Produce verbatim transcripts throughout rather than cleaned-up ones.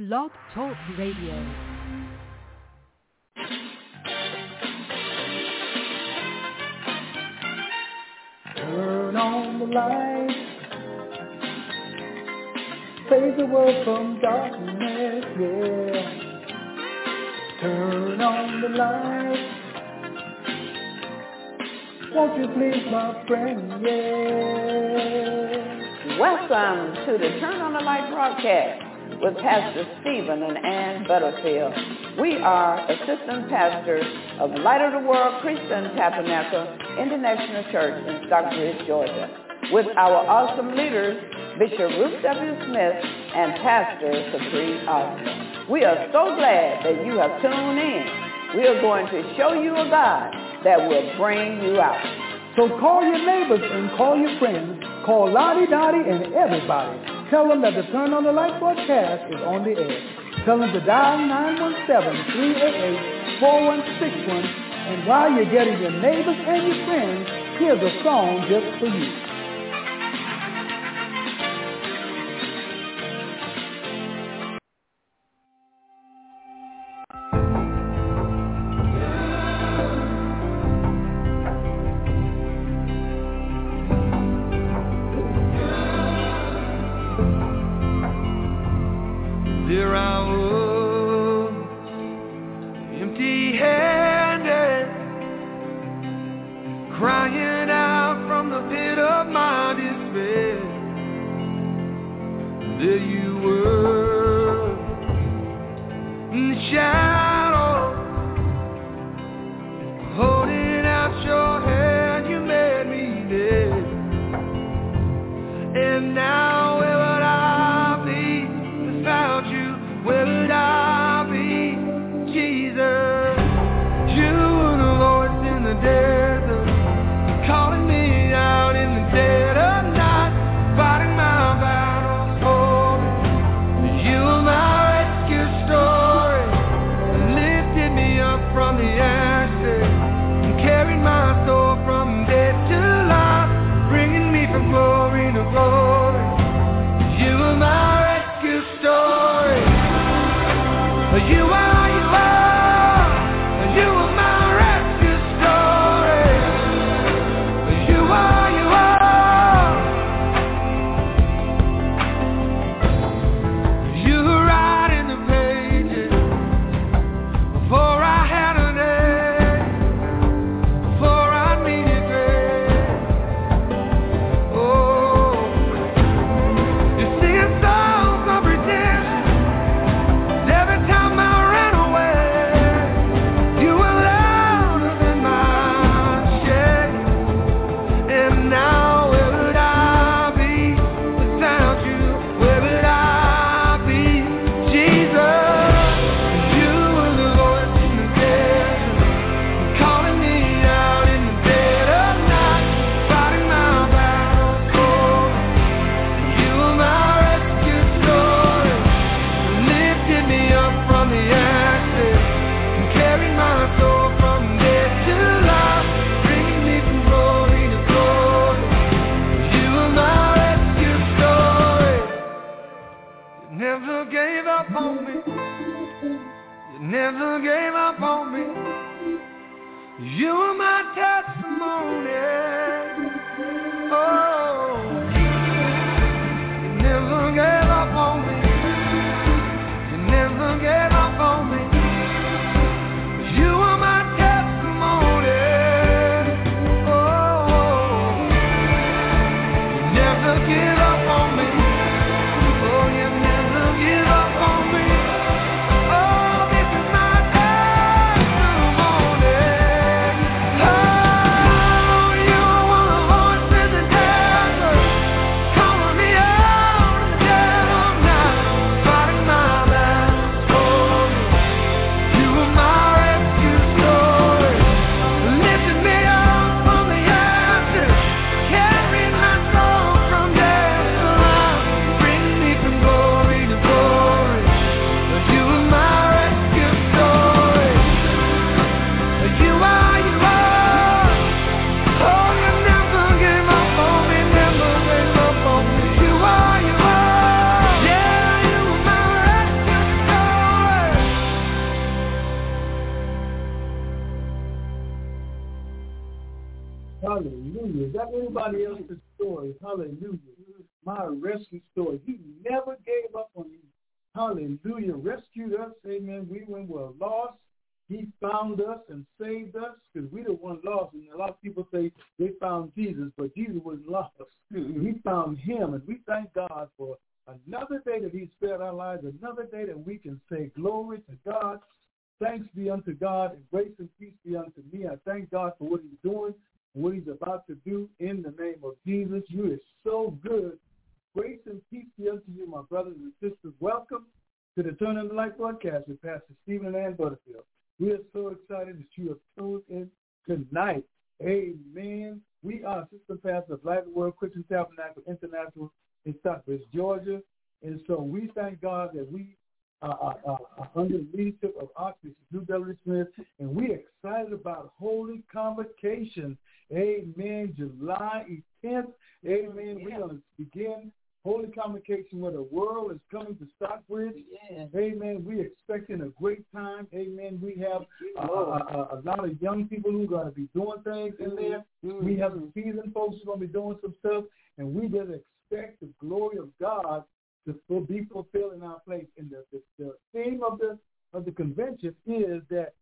Blog Talk Radio. Turn on the light, save the world from darkness, yeah. Turn on the light, won't you please, my friend, yeah. Welcome to the Turn on the Light broadcast with Pastor Stephen and Ann Butterfield. We are assistant pastors of Light of the World Christian Tabernacle International Church in Stockbridge, Georgia, with our awesome leaders, Bishop Ruth W. Smith and Pastor Capri Austin. We are so glad that you have tuned in. We are going to show you a God that will bring you out. So call your neighbors and call your friends. Call Lottie Dottie and everybody. Tell them that the Turn on the Light broadcast is on the air. Tell them to dial nine one seven, three eight eight, four one six one. And while you're getting your neighbors and your friends, here's a song just for you. Oh, you are one voice in the day. like anybody else's story. Hallelujah. My rescue story. He never gave up on me. Hallelujah. Rescued us. Amen. We when we were lost, he found us and saved us because we the one lost. And a lot of people say they found Jesus, but Jesus wasn't lost. Mm-hmm. We found him, and we thank God for another day that he spared our lives, another day that we can say glory to God. Thanks be unto God, and grace and peace be unto me. I thank God for what he's doing and what he's about to do in the name of Jesus. You are so good. Grace and peace be unto you, my brothers and sisters. Welcome to the Turn on the Light broadcast with Pastor Stephen and Ann Butterfield. We are so excited that you have tuned in tonight. Amen. We are assistant pastor of Light of the World Christian Tabernacle International in Stockbridge, Georgia. And so we thank God that we are, are, are, are under the leadership of Archbishop Lou W. Smith, and we're excited about Holy Convocation. Amen. July tenth. Amen. Yeah. We're going to begin Holy Convocation where the world is coming to Stockbridge. Yeah. Amen. We're expecting a great time. Amen. We have uh, a, a lot of young people who are going to be doing things in there. Mm-hmm. We have the seasoned folks who are going to be doing some stuff, and we just expect the glory of God to be fulfilled in our place. And the, the, the theme of the of the convention is that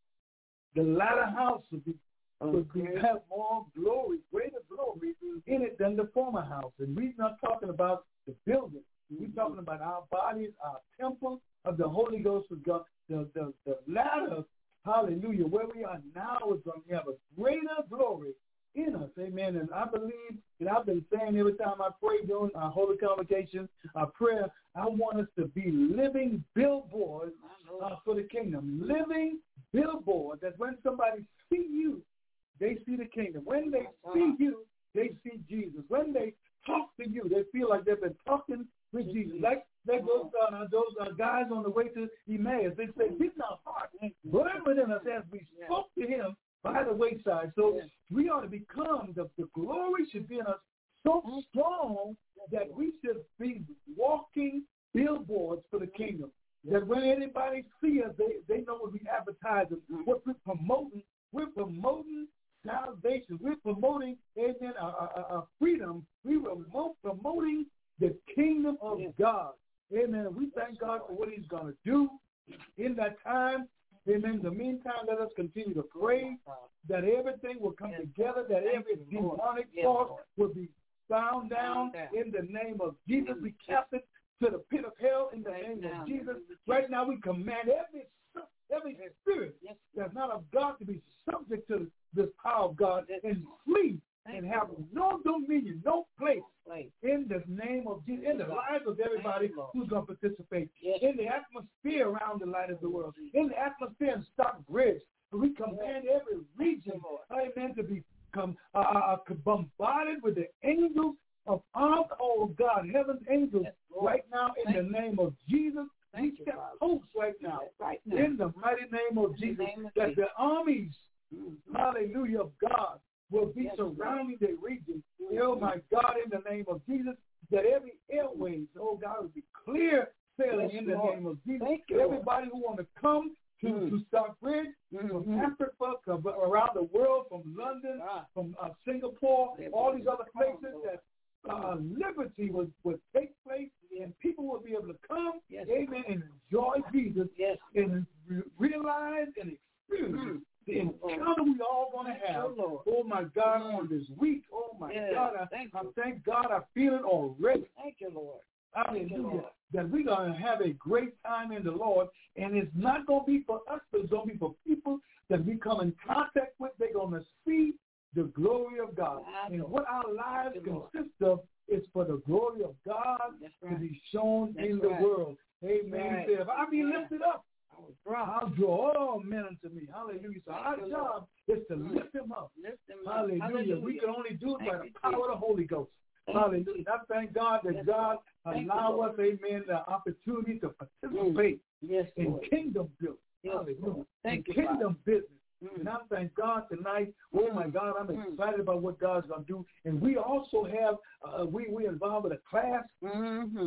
the latter house will be will be, have more glory, greater glory in it than the former house. And we're not talking about the building. We're talking about our bodies, our temple of the Holy Ghost of God. The, the, the latter, hallelujah, where we are now is going to have a greater glory in us. Amen. And I believe, and I've been saying every time I pray during our Holy Convocation, our prayer, I want us to be living billboards uh, for the kingdom. Living billboards that when somebody see you, they see the kingdom. When they see you, they see Jesus. When they talk to you, they feel like they've been talking with Jesus. Like, like those, uh, those uh, guys on the way to Emmaus, they say, "Did not heart burn within us as we spoke to him by the wayside." So we ought to become, the, the glory should be in us so strong that we should be walking billboards for the kingdom. That when anybody see us, they, they know what we advertising, what we're promoting. We're promoting salvation. We're promoting, amen, our, our, our freedom. We were promoting the kingdom of God. Amen. We thank God for what he's going to do in that time. Amen. In the meantime, let us continue to pray that everything will come together, that every demonic force will be bound down in the name of Jesus. We cast it to the pit of hell in the name of Jesus. Right now, we command every every spirit that's not of God to be subject to this power of God and flee and have no dominion, no place in the name of Jesus, in the lives of everybody who's going to participate, in the atmosphere around the Light of the World, in the atmosphere in Stockbridge. We command every region, amen, to become uh, uh, bombarded with the angels of armed, oh God, heaven's angels right now in the name of Jesus. We set hopes right now, right now, in the mighty name of Jesus, that the armies, hallelujah, of God will be surrounding the region. Oh, my God, in the name of Jesus, that every airways, oh, God, will be clear sailing in the name of Jesus. Everybody who want to come to, mm. to Stockbridge, mm-hmm. from Africa, from around the world, from London, ah. from uh, Singapore, all these other places, that uh, liberty would, would take place, and people will be able to come, yes. amen, and enjoy Jesus, yes. and re- realize and experience mm. the encounter we all going to have. Oh, oh, my God, mm. on this week. Oh, my yes. God. I thank, I thank God I feel it already. Thank you, Lord. Hallelujah. That we're going to have a great time in the Lord. And it's not going to be for us, but it's going to be for people that we come in contact with. They're going to see the glory of God. And what our lives consist of is for the glory of God right. to be shown That's in the right. world. Amen. Right. He said, if I be lifted up, I'll draw all men unto me. Hallelujah. So our job is to lift him up. Lift him up. Hallelujah. Hallelujah. We can only do it by the power of the Holy Ghost. Hallelujah. I thank God that God allow us, amen, the opportunity to participate yes, in Lord. kingdom building. Yes, Hallelujah. Thank in you, kingdom God. business. Mm. And I thank God tonight. Oh, my God, I'm mm. excited about what God's going to do. And we also have, uh, we we involved in a class. Mm-hmm.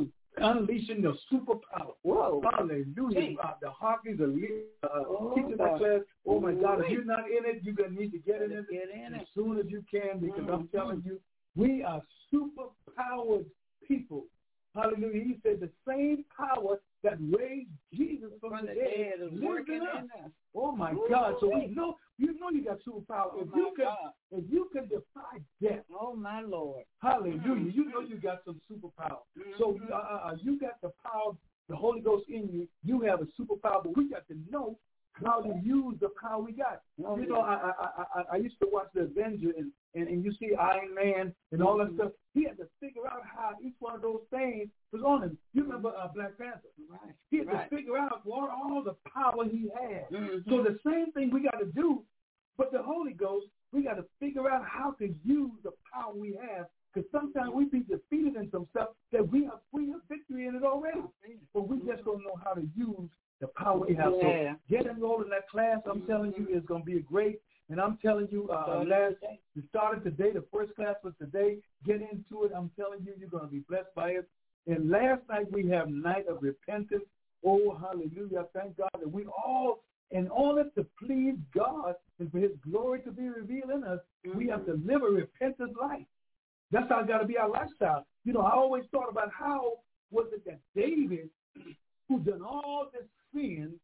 unleashing the superpower. Whoa. Hallelujah. Uh, the Hawkins are uh, Oh, teaching God. the class. Oh, my God. Ooh. If you're not in it, you're going to need to get in it Get in as it. soon as you can, because Mm-hmm. I'm telling you, we are superpowered people. Hallelujah. He said the same power that raised Jesus from, From the the dead dead is lives working in us. in us. Oh, my Ooh, God. So wait. we know, you know you got superpower. Oh, If my you can, God. if you can defy death, Oh, my Lord. hallelujah, Mm-hmm. you know you got some superpower. Mm-hmm. So uh, uh, you got the power, the Holy Ghost in you. You have a superpower, but we got to know how to use the power we got. Oh, you know, I, I I I used to watch the Avenger, and, and, and you see Iron Man and all that Mhm. stuff. He had to figure out how each one of those things was on him. You remember uh, Black Panther? Right. He had Right. to figure out what all the power he had. Mhm. So the same thing we got to do, but the Holy Ghost, we got to figure out how to use the power we have. Because sometimes we be defeated in some stuff that we have we have victory in it already, but we just don't know how to use the power we have. Yeah. So get enrolled in that class. I'm Mm-hmm. telling you, it's going to be a great. And I'm telling you, uh, last we started today. The first class was today. Get into it. I'm telling you, you're going to be blessed by it. And last night we have night of repentance. Oh, hallelujah! Thank God that we all, in order to please God and for His glory to be revealed in us, mm-hmm. we have to live a repentant life. That's how it's got to be our lifestyle. You know, I always thought about how was it that David, who done all this sin,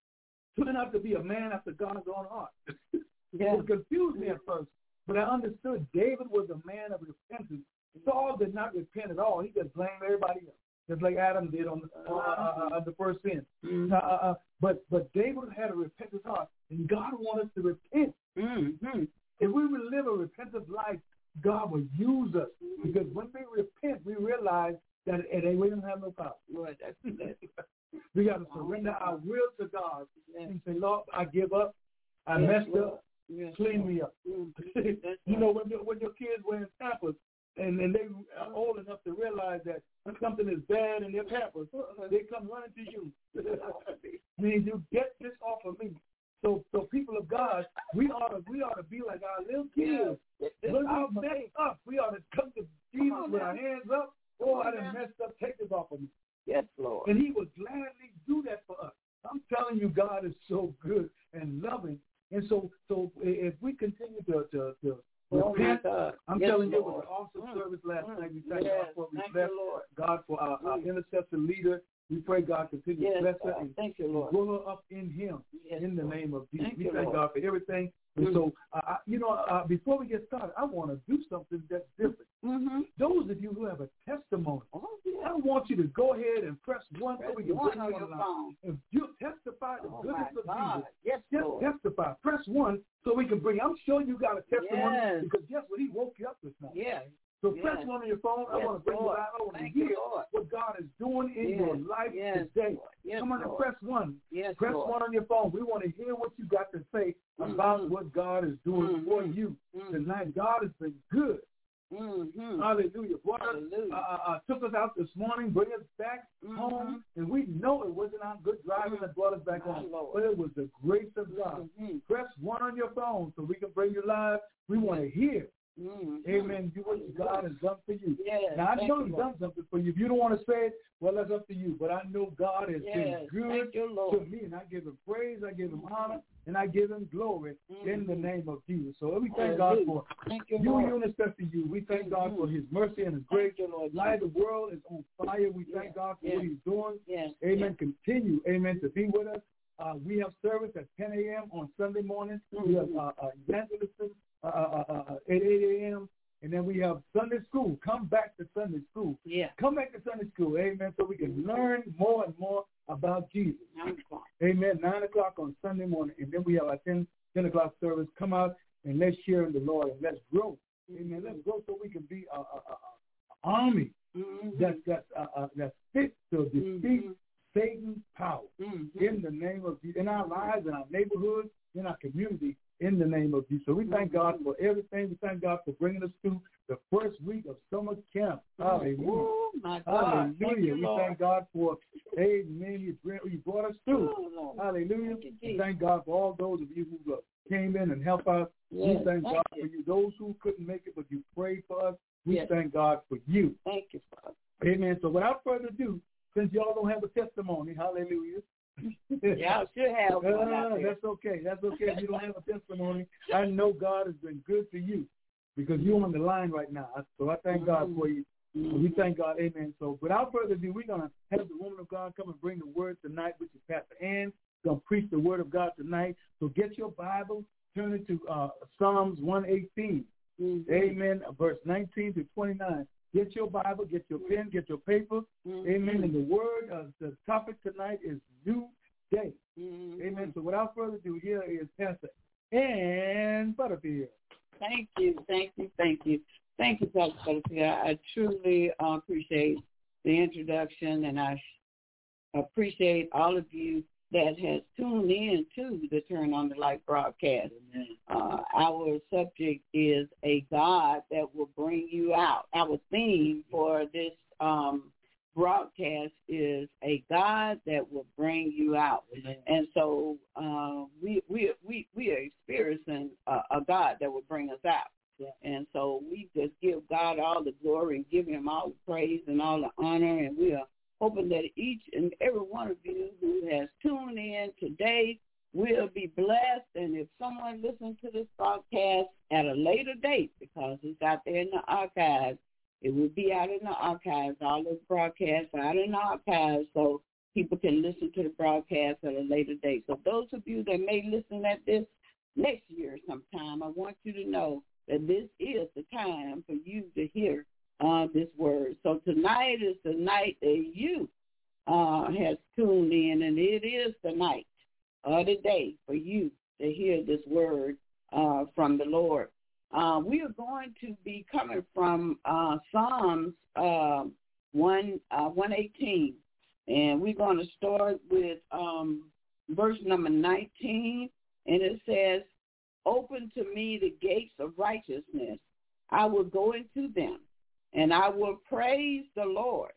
turned out to be a man after God's own heart. Yeah. It confused me at first, but I understood David was a man of repentance. Saul did not repent at all. He just blamed everybody else, just like Adam did on the, uh, uh, uh, the first sin. Mm-hmm. Uh, uh, but but David had a repentant heart, and God wanted us to repent. Mm-hmm. If we would live a repentant life, God will use us, because when we repent, we realize that it ain't, we don't have no power. Lord, that's it. We got to surrender our will to God yes. and say, Lord, I give up. I yes, messed Lord. up. Yes, Clean Lord. me up. Mm-hmm. You know, when, when your kids wearing Pampers and, and they are old enough to realize that something is bad in their Pampers, they come running to you. I mean, you get this off of me. So, so people of God, we ought to we ought to be like our little kids. Yeah. When we mess up, we ought to come to Jesus come with our hands up. Oh, I done messed up. Take this off of me. Yes, Lord. And He would gladly do that for us. I'm telling you, God is so good and loving. And so, so if we continue to to, to oh repent, I'm yes, telling you, Lord. it was an awesome mm. service last mm. night. We thank yes. God for we thank bless you, Lord. God for our, mm. our intercessor leader. We pray God continue yes, to bless her God. and thank you, Lord. grow her up in Him yes, in the Lord. name of Jesus. Thank we you, thank Lord. God for everything. And mm. so, uh, you know, uh, before we get started, I want to do something that's different. Mm-hmm. Those of you who have a testimony, oh, yeah. I want you to go ahead and press one press so we can one bring on you your on phone. If you testify the oh, goodness of God. Jesus, yes, just Lord. testify. Press one so we can bring. I'm sure you got a testimony yes. because guess what? He woke you up this morning. Yeah. So yes. press one on your phone. Yes, I want to bring Lord. you out. I want to Thank hear you, Lord. what God is doing in yes. your life yes. today. Yes, Come on and press one. Yes, press Lord. one on your phone. We want to hear what you got to say mm-hmm. about what God is doing mm-hmm. for you mm-hmm. tonight. God has been good. Mm-hmm. Hallelujah. Brought Hallelujah. Us, uh, uh, took us out this morning, bring us back mm-hmm. home, and we know it wasn't our good driving mm-hmm. that brought us back My home, Lord. but it was the grace of God. Mm-hmm. Press one on your phone so we can bring you live. We want to hear, mm-hmm. amen, you what God has done for you. Yes. Now, I know Thank He's you, done something for you. If you don't want to say it, well, that's up to you. But I know God has yes. been good Thank you, Lord. to me, and I give Him praise, I give Him honor, and I give Him glory mm-hmm. in the name of Jesus. So we thank Hallelujah. God for thank you, you, Lord. you, and especially you. We thank mm-hmm. God for His mercy and His grace. Thank you, Lord. Light of the world is on fire. We thank yes. God for yes. what He's doing. Yes. Amen. Yes. Continue, amen, to be with us. Uh, we have service at ten a.m. on Sunday morning. Mm-hmm. We have uh, uh, evangelism uh, uh, uh, at eight a.m. And then we have Sunday school. Come back to Sunday school. Yeah. Come back to Sunday school, amen, so we can learn more and more about Jesus. Nine o'clock. Amen. Nine o'clock on Sunday morning. And then we have our ten, ten o'clock service. Come out and let's share in the Lord and let's grow. Mm-hmm. Amen. Let's grow so we can be an army mm-hmm. that's, that's, uh, uh, that's fit to defeat mm-hmm. Satan's power mm-hmm. in the name of Jesus, in our lives, in our neighborhoods, in our community, in the name of Jesus. So we thank God for everything. We thank God for bringing us through the first week of summer camp. Hallelujah. Oh, my God. Hallelujah. Thank you, we Lord. thank God for, amen, you brought us through. Oh, Hallelujah. Thank you, we thank God for all those of you who uh, came in and helped us. Yes, we thank, thank God you. for you. Those who couldn't make it, but you prayed for us. We yes. thank God for you. Thank you, Father. Amen. So without further ado, since y'all don't have a testimony, hallelujah. Y'all should have one out uh, there. That's okay. That's okay if you don't have a testimony. I know God has been good to you because you're on the line right now. So I thank mm-hmm. God for you. Mm-hmm. We thank God. Amen. So without further ado, we're going to have the woman of God come and bring the word tonight, which is Pastor Ann. Going to preach the word of God tonight. So get your Bible, turn it to uh, Psalms one eighteen. Mm-hmm. Amen. Verse nineteen to twenty-nine. Get your Bible, get your pen, get your paper. Mm-hmm. Amen. And the word, uh, the topic tonight is new day. Mm-hmm. Amen. So without further ado, here is Pastor Ann Butterfield. Thank you, thank you, thank you. Thank you, Pastor Butterfield. I truly uh, appreciate the introduction, and I appreciate all of you that has tuned in to the Turn on the Light broadcast. Uh, our subject is a God that will bring you out. Our theme for this um, broadcast is a God that will bring you out. Amen. And so uh, we we we we are experiencing a, a God that will bring us out. Yeah. And so we just give God all the glory and give him all the praise and all the honor, and we are hoping that each and every one of you who has tuned in today will be blessed. And if someone listens to this broadcast at a later date, because it's out there in the archives, it will be out in the archives. All those broadcasts are out in the archives, so people can listen to the broadcast at a later date. So those of you that may listen at this next year sometime, I want you to know that this is the time for you to hear Uh, this word. So tonight is the night that you uh, has tuned in, and it is the night or the day for you to hear this word uh, from the Lord. Uh, we are going to be coming from uh, Psalms uh, one, uh, one eighteen, and we're going to start with um, verse number nineteen, and it says, "Open to me the gates of righteousness. I will go into them, and I will praise the Lord.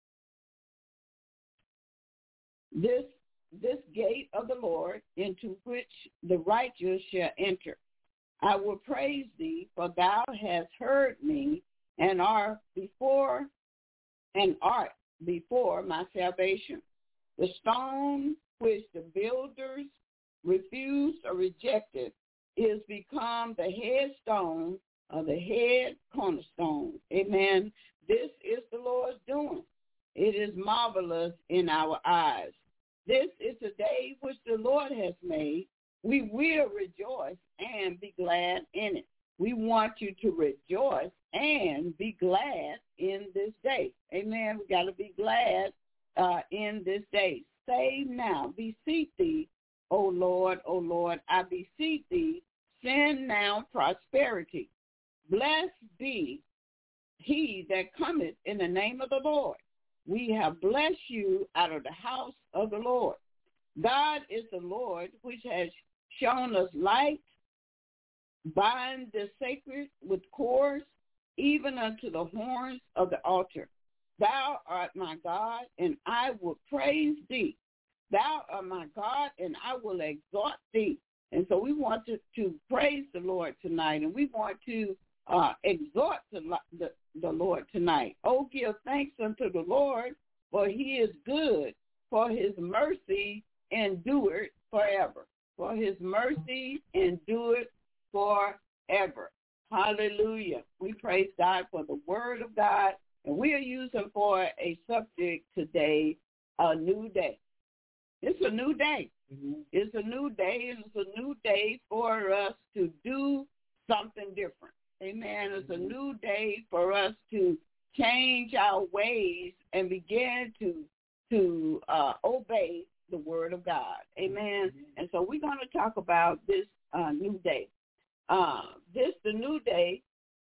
This this gate of the Lord, into which the righteous shall enter. I will praise thee, for thou hast heard me, and art before and art before my salvation. The stone which the builders refused or rejected is become the headstone of the head cornerstone." Amen. This is the Lord's doing. It is marvelous in our eyes. This is the day which the Lord has made. We will rejoice and be glad in it. We want you to rejoice and be glad in this day. Amen. We got to be glad uh, in this day. Save now, beseech thee, O Lord, O Lord, I beseech thee, send now prosperity. Blessed be he that cometh in the name of the Lord. We have blessed you out of the house of the Lord. God is the Lord which has shown us light. Bind the sacred with cords, even unto the horns of the altar. Thou art my God, and I will praise thee. Thou art my God, and I will exalt thee. And so we want to, to praise the Lord tonight, and we want to uh, exhort the, the, the Lord tonight. Oh, give thanks unto the Lord, for he is good, for his mercy endureth forever. For his mercy endureth forever. Hallelujah. We praise God for the word of God, and we are using for a subject today, a new day. It's a new day. Mm-hmm. It's a new day, and it's a new day for us to do something different. Amen. It's a new day for us to change our ways and begin to to uh, obey the word of God. Amen. Mm-hmm. And so we're going to talk about this uh, new day. Uh, this, the new day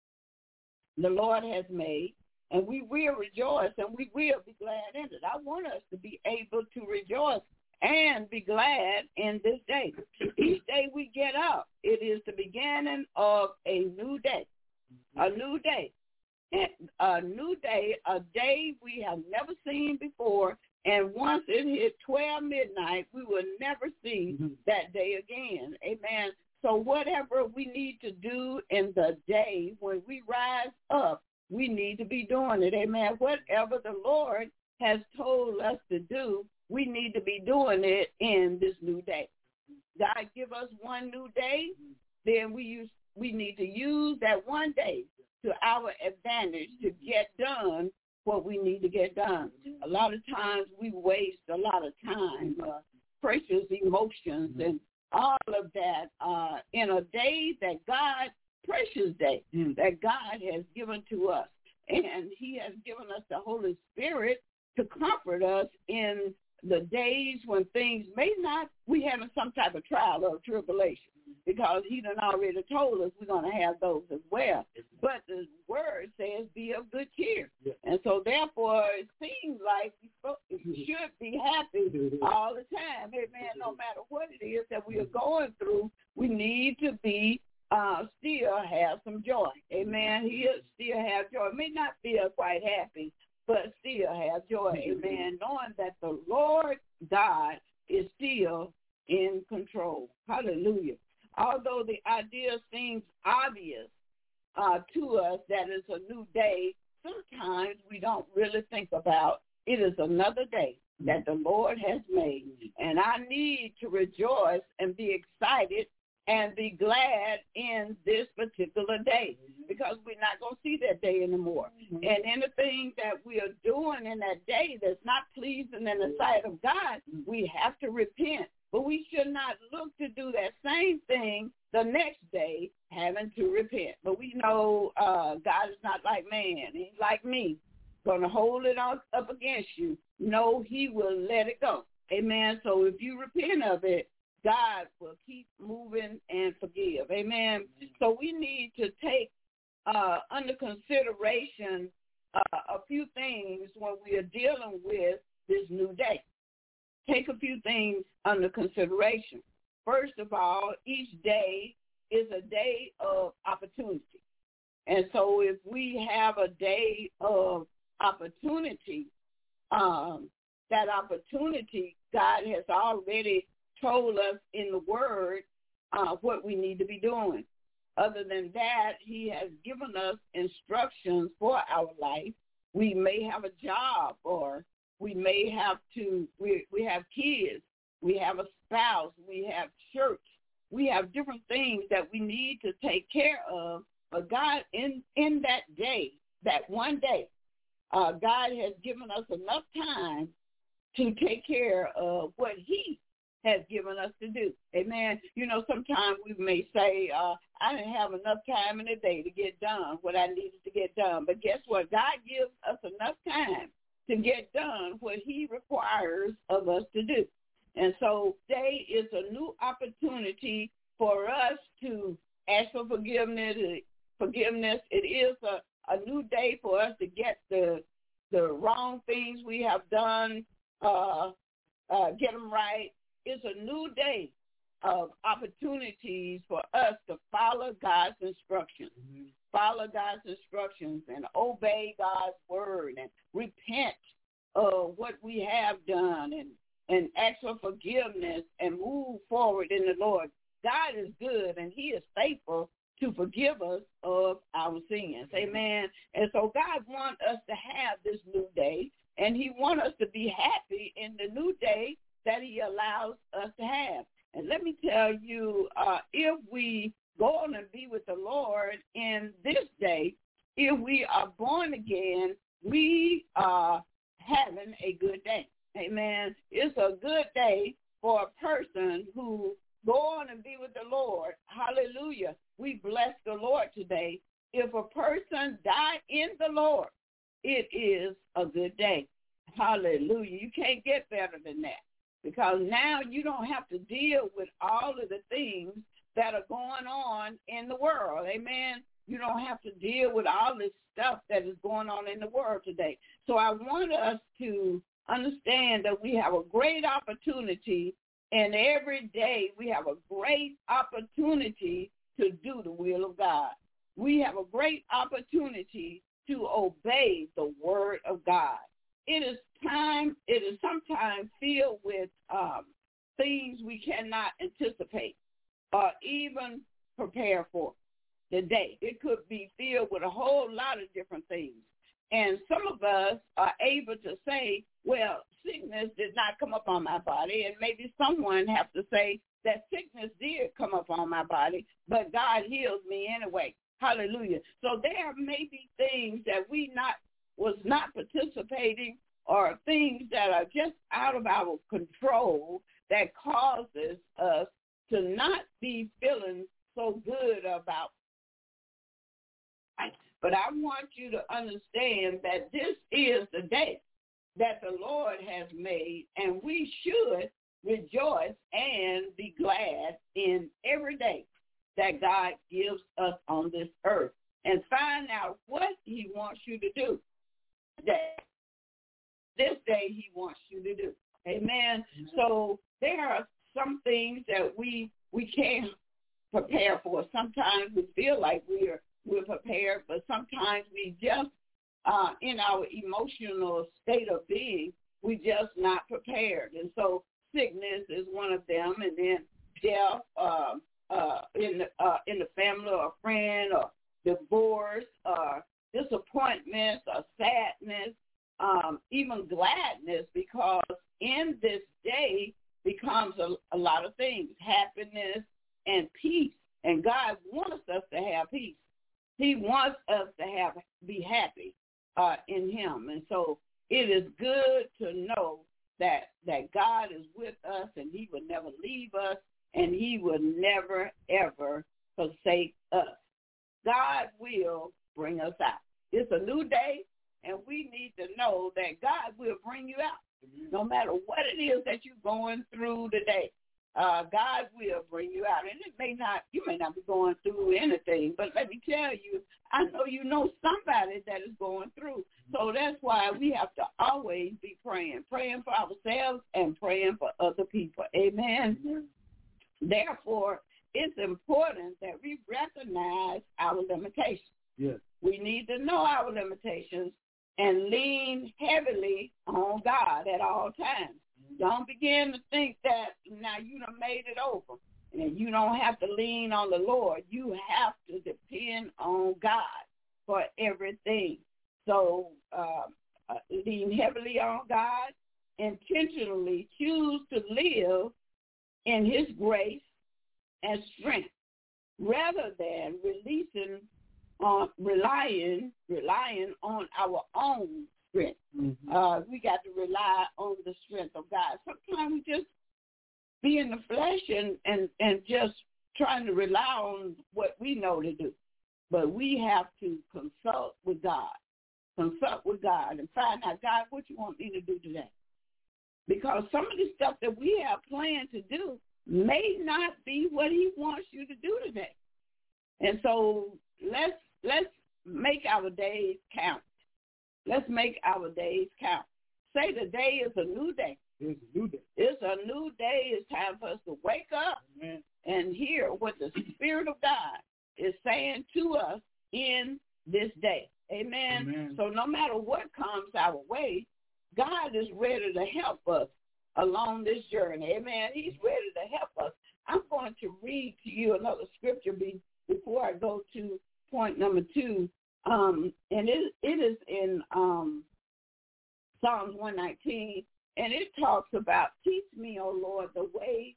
the Lord has made, and we will rejoice and we will be glad in it. I want us to be able to rejoice and be glad in this day. Each day we get up, it is the beginning of a new day, a new day, and a new day, a day we have never seen before. And once it hit twelve midnight, we will never see mm-hmm. that day again. Amen. So whatever we need to do in the day when we rise up, we need to be doing it. Amen. Whatever the Lord has told us to do, we need to be doing it in this new day. God give us one new day, then we use we need to use that one day to our advantage to get done what we need to get done. A lot of times we waste a lot of time, uh, precious emotions, and all of that uh, in a day that God, precious day, mm. that God has given to us. And he has given us the Holy Spirit to comfort us in the days when things may not, we having some type of trial or tribulation, because he done already told us we're going to have those as well. But the word says be of good cheer. Yeah. And so therefore it seems like we should be happy all the time. Amen. No matter what it is that we are going through, we need to be uh, still have some joy. Amen. He still have joy. May not feel quite happy, but still have joy. Amen. Knowing that the Lord God is still in control. Hallelujah. Although the idea seems obvious uh, to us that it's a new day, sometimes we don't really think about it is another day that the Lord has made. And I need to rejoice and be excited and be glad in this particular day, because we're not going to see that day anymore. Mm-hmm. And anything that we are doing in that day that's not pleasing in the sight of God, we have to repent. But we should not look to do that same thing the next day, having to repent. But we know uh, God is not like man. He's like me, going to hold it on, up against you. No, he will let it go. Amen. So if you repent of it, God will keep moving and forgive. Amen. So we need to take uh, under consideration uh, a few things when we are dealing with this new day. Take a few things under consideration. First of all, each day is a day of opportunity. And so if we have a day of opportunity, um, that opportunity, God has already told us in the word uh, what we need to be doing. Other than that, he has given us instructions for our life. We may have a job, or we may have to, we, we have kids, we have a spouse, we have church, we have different things that we need to take care of. But God, in, in that day, that one day, uh, God has given us enough time to take care of what he has given us to do. Amen. You know, sometimes we may say, uh, I didn't have enough time in the day to get done what I needed to get done. But guess what? God gives us enough time to get done what he requires of us to do. And so today is a new opportunity for us to ask for forgiveness. Forgiveness. It is a, a new day for us to get the the wrong things we have done, uh, uh, get them right. It's a new day of opportunities for us to follow God's instructions, mm-hmm. follow God's instructions and obey God's word and repent of what we have done and, and ask for forgiveness and move forward in the Lord. God is good, and he is faithful to forgive us of our sins. Amen. And so God wants us to have this new day, and he wants us to be happy in the new day that he allows us to have. And let me tell you, uh, if we go on and be with the Lord in this day, if we are born again, we are having a good day. Amen. It's a good day for a person who go on and be with the Lord. Hallelujah. We bless the Lord today. If a person die in the Lord, it is a good day. Hallelujah. You can't get better than that, because now you don't have to deal with all of the things that are going on in the world. Amen. You don't have to deal with all this stuff that is going on in the world today. So I want us to understand that we have a great opportunity, and every day we have a great opportunity to do the will of God. We have a great opportunity to obey the word of God. It is time, it is sometimes filled with um, things we cannot anticipate or even prepare for. the day. It could be filled with a whole lot of different things. And some of us are able to say, well, sickness did not come up on my body. And maybe someone has to say that sickness did come up on my body, but God healed me anyway. Hallelujah. So there may be things that we not was not participating, or things that are just out of our control that causes us to not be feeling so good about it. But I want you to understand that this is the day that the Lord has made, and we should rejoice and be glad in every day that God gives us on this earth, and find out what he wants you to do today. This day he wants you to do. Amen. Mm-hmm. So there are some things that we we can't prepare for. Sometimes we feel like we're we're prepared, but sometimes we just uh, in our emotional state of being, we just not prepared. And so sickness is one of them, and then death uh, uh, in the uh, in the family, or a friend, or divorce, or disappointments, or sadness. Um, even gladness, because in this day becomes a, a lot of things, happiness and peace. And God wants us to have peace. He wants us to have be happy uh, in him. And so it is good to know that, that God is with us, and he will never leave us, and he will never, ever forsake us. God will bring us out. It's a new day. And we need to know that God will bring you out. No matter what it is that you're going through today, uh, God will bring you out. And it may not, you may not be going through anything, but let me tell you, I know you know somebody that is going through. So that's why we have to always be praying, praying for ourselves and praying for other people. Amen. Mm-hmm. Therefore, it's important that we recognize our limitations. Yes. We need to know our limitations and lean heavily on God at all times. Don't begin to think that now you done made it over and you don't have to lean on the Lord. You have to depend on God for everything. So uh, uh, lean heavily on God, intentionally choose to live in his grace and strength rather than releasing on relying relying on our own strength. Mm-hmm. Uh, we got to rely on the strength of God. Sometimes we just be in the flesh and, and, and just trying to rely on what we know to do. But we have to consult with God. Consult with God and find out, God, what you want me to do today? Because some of the stuff that we have planned to do may not be what he wants you to do today. And so let's Let's make our days count. Let's make our days count. Say the day is a new day. It's a new day. It's a new day. It's time for us to wake up Amen. And hear what the Spirit of God is saying to us in this day. Amen. Amen. So no matter what comes our way, God is ready to help us along this journey. Amen. He's ready to help us. I'm going to read to you another scripture be, before I go to point number two, um, and it, it is in um, Psalms one nineteen, and it talks about, teach me, O Lord, the way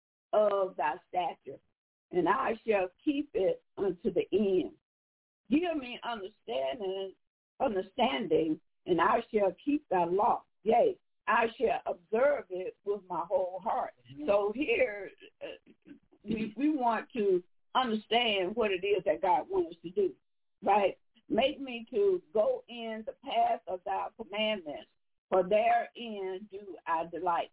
of thy statute, and I shall keep it unto the end. Give me understanding, understanding, and I shall keep thy law. Yea, I shall observe it with my whole heart. Mm-hmm. So here, uh, we, we want to understand what it is that God wants us to do, right? Make me to go in the path of thy commandments, for therein do I delight.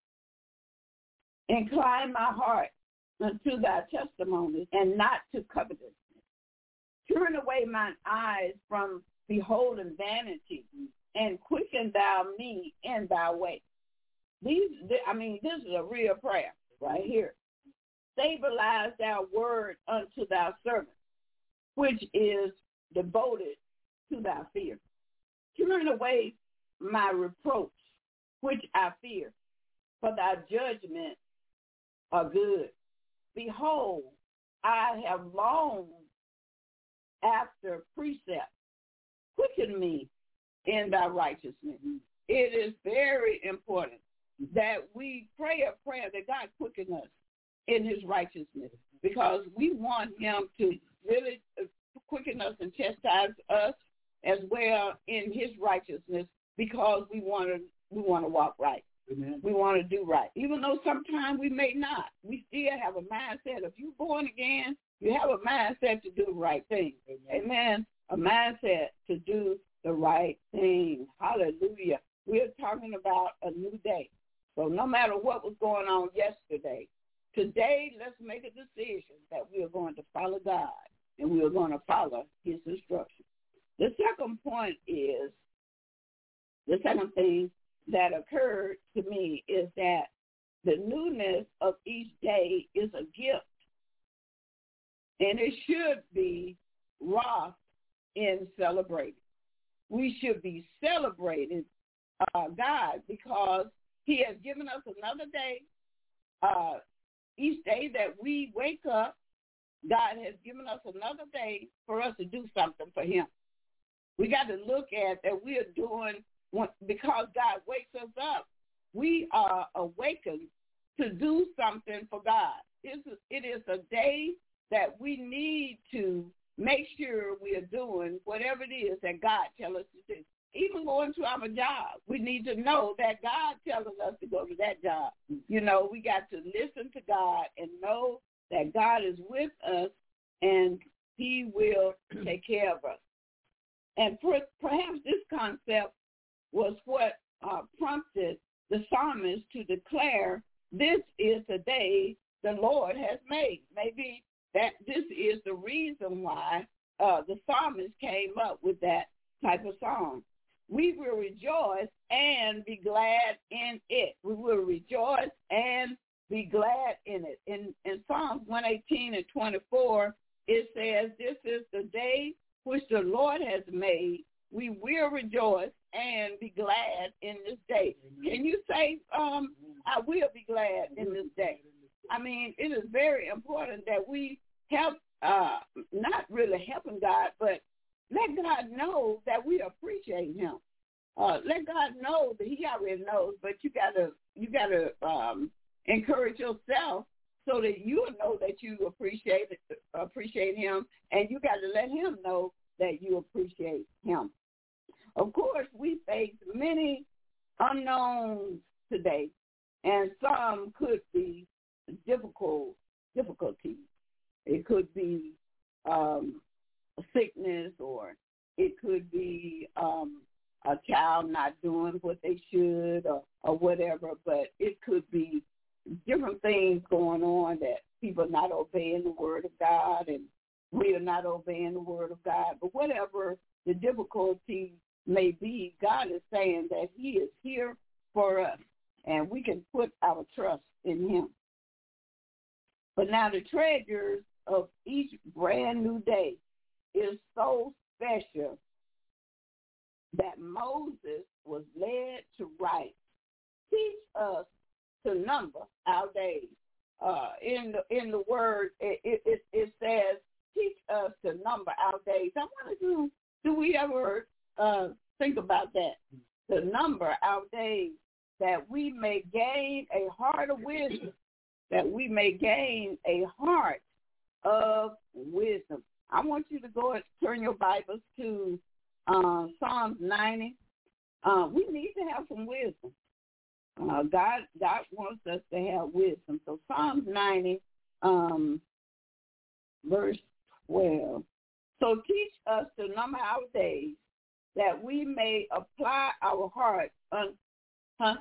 Incline my heart unto thy testimonies, and not to covetousness. Turn away mine eyes from beholding vanity, and quicken thou me in thy way. These, I mean, this is a real prayer right here. Stabilize thy word unto thy servant, which is devoted to thy fear. Turn away my reproach, which I fear, for thy judgment are good. Behold, I have longed after precept. Quicken me in thy righteousness. It is very important that we pray a prayer that God quicken us in his righteousness, because we want him to really quicken us and chastise us as well in his righteousness, because we want to we want to walk right. Amen. We want to do right. Even though sometimes we may not, we still have a mindset. If you're born again, you have a mindset to do the right thing. Amen. Amen. A mindset to do the right thing. Hallelujah. We're talking about a new day. So no matter what was going on yesterday, today let's make a decision that we are going to follow God and we are going to follow his instructions. The second point is, the second thing that occurred to me is that the newness of each day is a gift, and it should be wrought in celebrating. We should be celebrating uh, God, because he has given us another day. Uh, each day that we wake up, God has given us another day for us to do something for him. We got to look at that we are doing, because God wakes us up, we are awakened to do something for God. It's a, it is a day that we need to make sure we are doing whatever it is that God tells us to do. Even going to our job, we need to know that God tells us to go to that job. You know, we got to listen to God and know that God is with us and he will take care of us. And per, perhaps this concept was what uh, prompted the psalmist to declare, this is the day the Lord has made. Maybe that this is the reason why uh, the psalmist came up with that type of song. We will rejoice and be glad in it. We will rejoice and be glad in it. In, in Psalms one eighteen and twenty-four, it says, this is the day which the Lord has made. We will rejoice and be glad in this day. Amen. Can you say, um, I will be glad in this day? I mean, it is very important that we help, uh, not really helping God, but let God know that we appreciate him. Uh, let God know that he already knows, but you gotta you gotta um, encourage yourself so that you'll know that you appreciate appreciate him, and you got to let him know that you appreciate him. Of course, we face many unknowns today, and some could be difficult difficulties. It could be um, sickness, or it could be um, a child not doing what they should, or, or whatever, but it could be different things going on, that people are not obeying the word of God, and we are not obeying the word of God. But whatever the difficulty may be, God is saying that he is here for us, and we can put our trust in him. But now the treasures of each brand new day is so special that Moses was led to write, teach us to number our days. Uh, in the in the word, it, it, it says, teach us to number our days. I want to do, do we ever uh, think about that? To number our days, that we may gain a heart of wisdom, that we may gain a heart of wisdom. I want you to go and turn your Bibles to uh, Psalms ninety. Uh, we need to have some wisdom. Uh, God, God wants us to have wisdom. So Psalms ninety, um, verse twelve. So teach us to number our days, that we may apply our hearts, un, huh?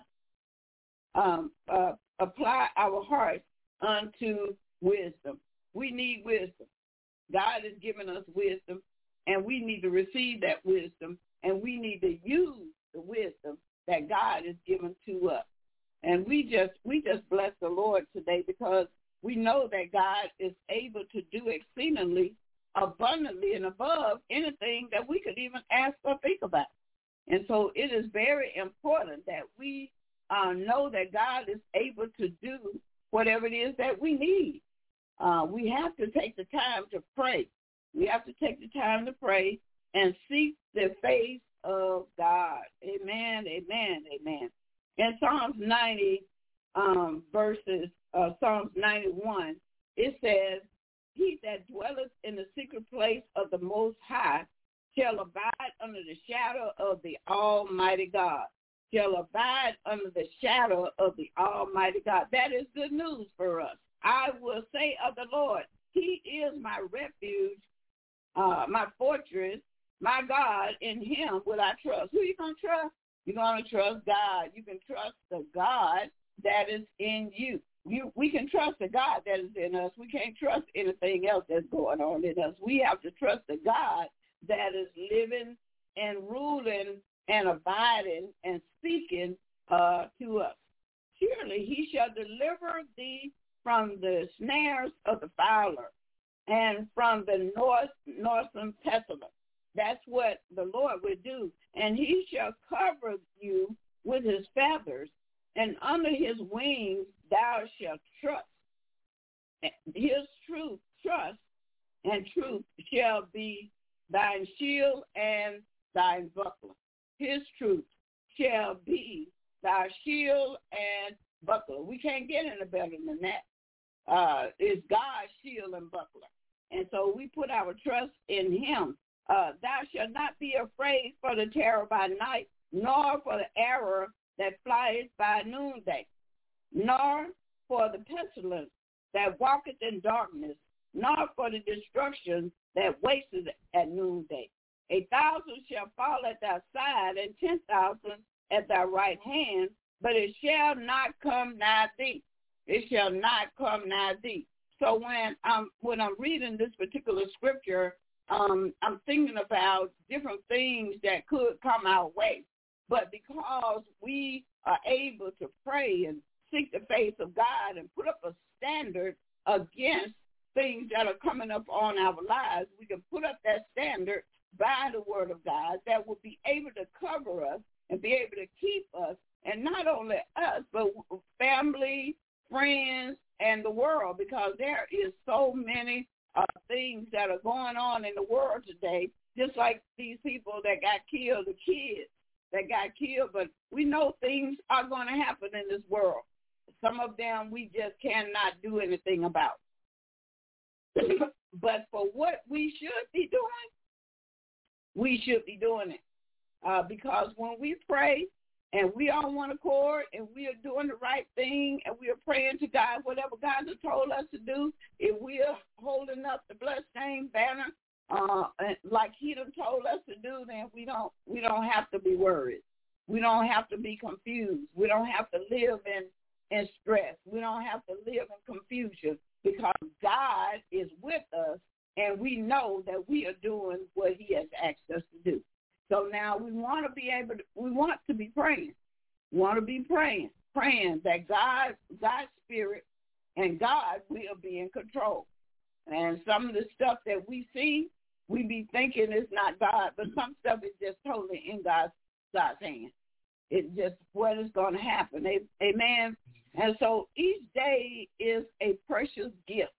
um, uh, apply our hearts unto wisdom. We need wisdom. God has given us wisdom, and we need to receive that wisdom, and we need to use the wisdom that God has given to us. And we just we just bless the Lord today, because we know that God is able to do exceedingly abundantly and above anything that we could even ask or think about. And so it is very important that we uh, know that God is able to do whatever it is that we need. Uh, we have to take the time to pray. We have to take the time to pray and seek the face of God. Amen, amen, amen. In Psalms ninety, um, verses, uh, Psalms ninety-one, it says, he that dwelleth in the secret place of the Most High shall abide under the shadow of the Almighty God. Shall abide under the shadow of the Almighty God. That is good news for us. I will say of the Lord, he is my refuge, uh, my fortress, my God. In him will I trust. Who you going to trust? You're going to trust God. You can trust the God that is in you. You, we can trust the God that is in us. We can't trust anything else that's going on in us. We have to trust the God that is living and ruling and abiding and speaking uh, to us. Surely he shall deliver thee from the snares of the fowler and from the north, northern pestilence. That's what the Lord will do. And he shall cover you with his feathers, and under his wings thou shalt trust. His truth, trust, and truth shall be thine shield and thine buckler. His truth shall be thy shield and buckler. We can't get any better than that. Uh, it's God's shield and buckler. And so we put our trust in him. Uh, thou shalt not be afraid for the terror by night, nor for the arrow that flieth by noonday, nor for the pestilence that walketh in darkness, nor for the destruction that wasteth at noonday. A thousand shall fall at thy side, and ten thousand at thy right hand, but it shall not come nigh thee. It shall not come nigh thee. So when I'm when I'm reading this particular scripture, um, I'm thinking about different things that could come our way. But because we are able to pray and seek the face of God and put up a standard against things that are coming up on our lives, we can put up that standard by the word of God that will be able to cover us and be able to keep us, and not only us, but family, friends, and the world, because there is so many uh, things that are going on in the world today, just like these people that got killed, the kids that got killed, but we know things are going to happen in this world. Some of them we just cannot do anything about. But for what we should be doing, we should be doing it. Uh, because when we pray and we are on one accord and we are doing the right thing and we are praying to God, whatever God has told us to do, if we are holding up the bloodstained banner, uh, like he done told us to do, then we don't we don't have to be worried. We don't have to be confused. We don't have to live in, in stress. We don't have to live in confusion, because God is with us and we know that we are doing what he has asked us to do. So now we want to be able to, we want to be praying. We want to be praying, praying that God, God's spirit and God will be in control. And some of the stuff that we see, we be thinking it's not God, but some stuff is just totally in God's, God's hand. It's just what is going to happen. Amen. And so each day is a precious gift.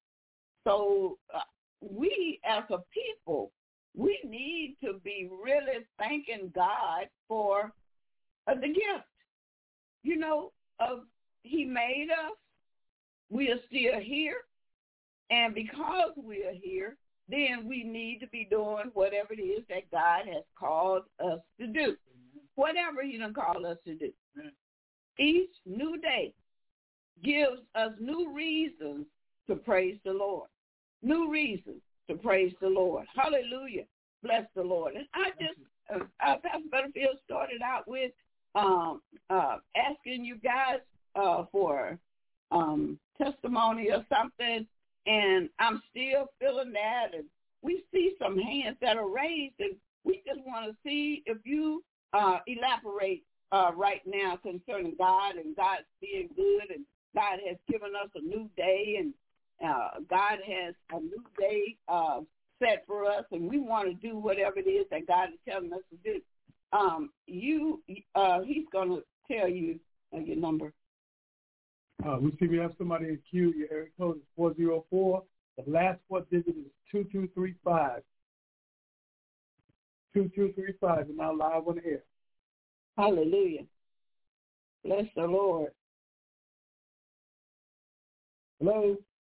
So uh, we as a people, we need to be really thanking God for uh, the gift. You know, uh, he made us. We are still here. And because we are here, then we need to be doing whatever it is that God has called us to do. Whatever he done called us to do. Each new day gives us new reasons to praise the Lord. New reasons to praise the Lord. Hallelujah. Bless the Lord. And I just, uh, uh, Pastor Butterfield started out with um, uh, asking you guys uh, for um, testimony or something, and I'm still feeling that. And we see some hands that are raised, and we just want to see if you uh, elaborate uh, right now concerning God and God being good, and God has given us a new day, and uh, God has a new day uh, set for us, and we want to do whatever it is that God is telling us to do. Um, you, uh, he's going to tell you uh, your number. Uh, we see we have somebody in queue. Your area code is four zero four, The last four digits is two two three five. two two three five, and now live on the air. Hallelujah. Bless the Lord. Hello?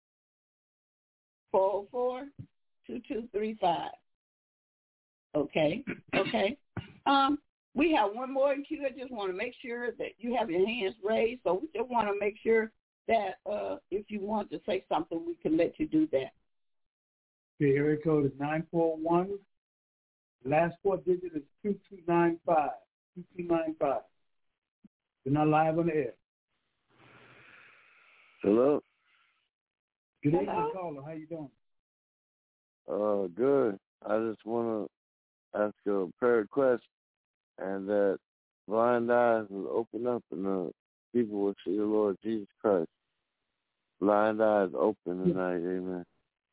four oh four, two two three five. Okay, okay. Um, we have one more in queue. I just want to make sure that you have your hands raised. So we just want to make sure that uh, if you want to say something, we can let you do that. Okay, area code is nine four one. Last four digits is two two nine five. two two nine five. You're not live on the air. Hello. Good Hello? evening, caller. How you doing? Uh, good. I just want to ask a prayer request, and that blind eyes will open up and the people will see the Lord Jesus Christ. Blind eyes open tonight. Amen.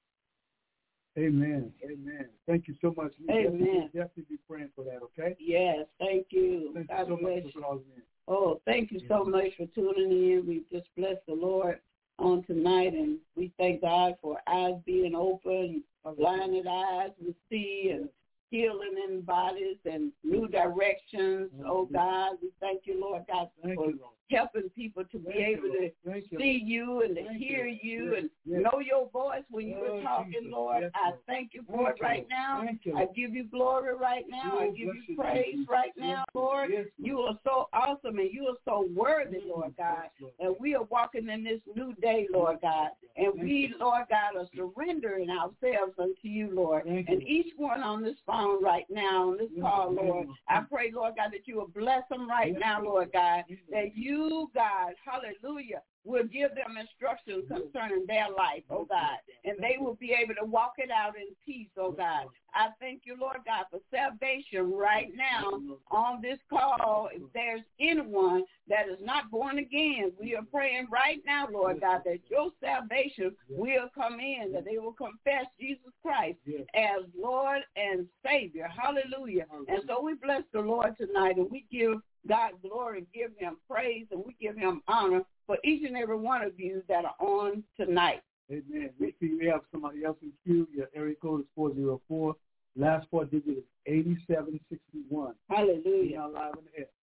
Amen. Amen. Thank you so much. We Amen. Definitely, definitely be praying for that, okay? Yes, thank you. Thank God you so bless much for you. calling in. Oh, thank you so much for tuning in. We just bless the Lord on tonight, and we thank God for eyes being open, blinded eyes will see, and healing in bodies and new directions. Mm-hmm. Oh, God, we thank you, Lord God, thank for you, Lord. helping people to thank be able you, to you, see you and to thank hear you, you yes, and yes. know your voice when you oh, were talking, Jesus. Lord. Yes, I Lord. thank you for thank it right you, now. thank you, I give you glory right now. oh, I give you you, praise Jesus. right now, yes, Lord. Yes, you are so awesome and you are so worthy, mm-hmm. Lord God. Yes, Lord. And we are walking in this new day, Lord God. And thank we, you. Lord God, are surrendering ourselves unto you, Lord. Thank and you. each one on this phone right now, on this yes, call, yes, Lord, yes. I pray, Lord God, that you will bless them right yes, now, Lord God, that you, God, hallelujah, will give them instructions concerning their life, oh God, and they will be able to walk it out in peace, oh God. I thank you, Lord God, for salvation right now on this call. If there's anyone that is not born again, we are praying right now, Lord God, that your salvation will come in, that they will confess Jesus Christ as Lord and Savior. Hallelujah. And so we bless the Lord tonight, and we give God glory, give him praise, and we give him honor for each and every one of you that are on tonight. Amen. We see we have somebody else in queue. Your area code is four oh four. Last four digits is eighty-seven sixty-one. Hallelujah. We're now live on the air.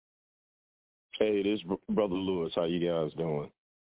Hey, this is Brother Lewis. How you guys doing?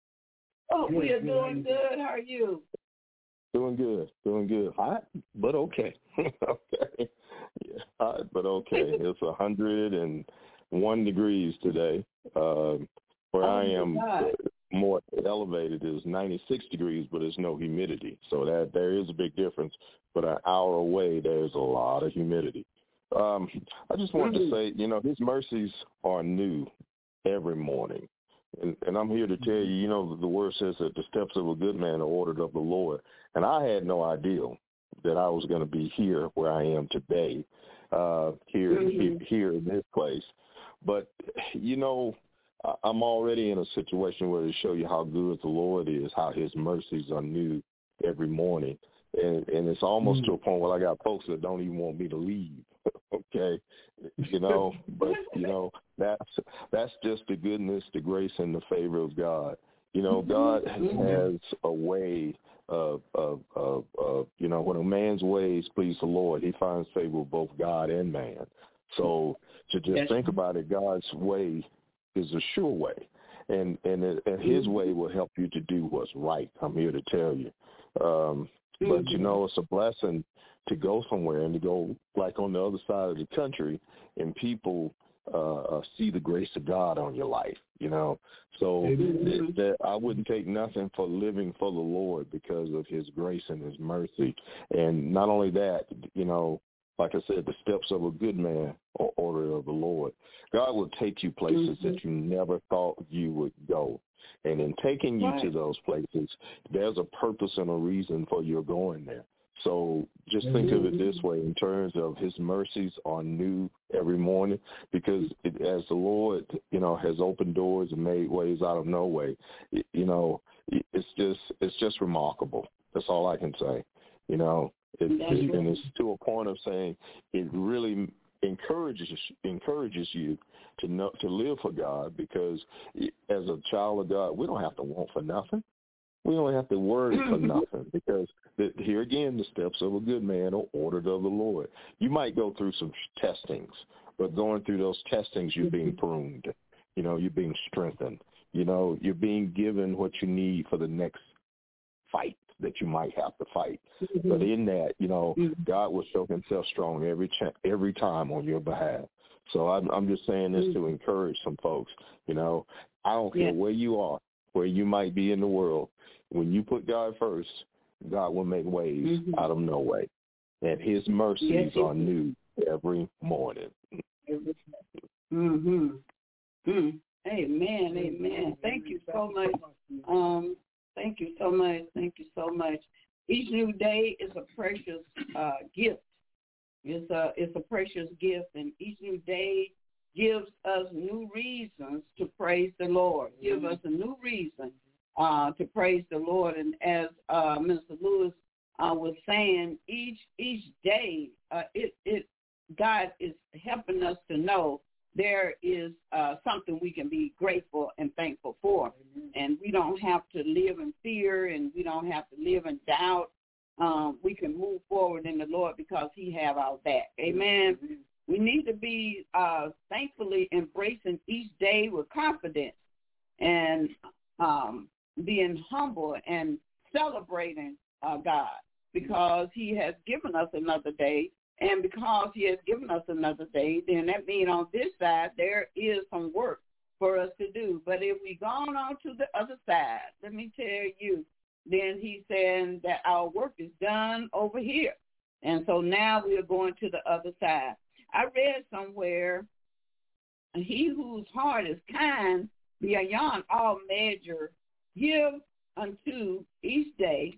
Oh, good, we are good. doing good. How are you? Doing good. Doing good. Hot, but okay. okay. Yeah, hot, but okay. It's one hundred one degrees today. Um, where oh, I am God. more elevated is ninety-six degrees, but there's no humidity. So that there is a big difference. But an hour away, there's a lot of humidity. Um, I just wanted to say, you know, his mercies are new every morning. And, and I'm here to tell you, you know, the word says that the steps of a good man are ordered of the Lord. And I had no idea that I was going to be here where I am today, uh, here, mm-hmm. here, here in this place. But, you know, I'm already in a situation where to show you how good the Lord is, how his mercies are new every morning. And, and it's almost mm-hmm. to a point where I got folks that don't even want me to leave. Okay, you know, but you know that's that's just the goodness, the grace, and the favor of God. You know, God has a way of of of, of you know, when a man's ways please the Lord, he finds favor with both God and man. So to just yes. think about it, God's way is a sure way, and and it, and His way will help you to do what's right. I'm here to tell you. Um, but you know, it's a blessing to go somewhere and to go like on the other side of the country and people uh, uh, see the grace of God on your life, you know. So th- that I wouldn't take nothing for living for the Lord because of his grace and his mercy. And not only that, you know, like I said, the steps of a good man are ordered of the Lord. God will take you places mm-hmm. that you never thought you would go. And in taking you right. to those places, there's a purpose and a reason for your going there. So just think of it this way in terms of his mercies are new every morning because it, as the Lord, you know, has opened doors and made ways out of no way, it, you know, it, it's just it's just remarkable. That's all I can say. You know, it, it, and it's to a point of saying it really encourages encourages you to know to live for God because as a child of God, we don't have to want for nothing. We don't have to worry for nothing because the, here again, the steps of a good man are ordered of the Lord. You might go through some testings, but going through those testings, you're being pruned. You know, you're being strengthened. You know, you're being given what you need for the next fight that you might have to fight. Mm-hmm. But in that, you know, mm-hmm. God will show himself strong every ch- every time on your behalf. So I'm, I'm just saying this mm-hmm. to encourage some folks. You know, I don't care yeah. where you are, where you might be in the world. When you put God first, God will make ways mm-hmm. out of no way. And his mercies yes, are new every morning. Mm-hmm. Mm. Amen, amen. Thank you so much. Um, thank you so much. Thank you so much. Each new day is a precious uh, gift. It's a, it's a precious gift, and each new day gives us new reasons to praise the Lord. Give us a new reason uh, to praise the Lord. And as uh, Mister Lewis uh, was saying, each each day, uh, it it God is helping us to know there is uh, something we can be grateful and thankful for. Mm-hmm. And we don't have to live in fear, and we don't have to live in doubt. Um, we can move forward in the Lord because he have our back. Amen. Mm-hmm. We need to be uh, thankfully embracing each day with confidence and um, being humble and celebrating uh, God because he has given us another day. And because he has given us another day, then that means on this side there is some work for us to do. But if we gone on to the other side, let me tell you, then he's saying that our work is done over here. And so now we are going to the other side. I read somewhere, he whose heart is kind beyond all measure, give unto each day